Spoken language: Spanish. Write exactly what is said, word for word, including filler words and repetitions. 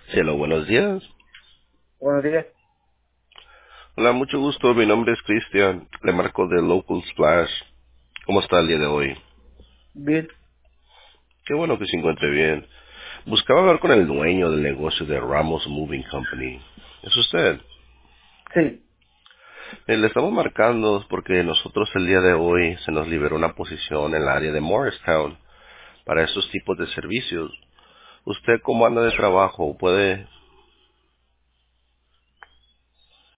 Cielo, buenos días. Buenos días. Hola, mucho gusto. Mi nombre es Cristian. Le marco de Local Splash. ¿Cómo está el día de hoy? Bien. Qué bueno que se encuentre bien. Buscaba hablar con el dueño del negocio de Ramos Moving Company. ¿Es usted? Sí. Eh, le estamos marcando porque nosotros el día de hoy se nos liberó una posición en el área de Morristown para esos tipos de servicios. ¿Usted cómo anda de trabajo? ¿Puede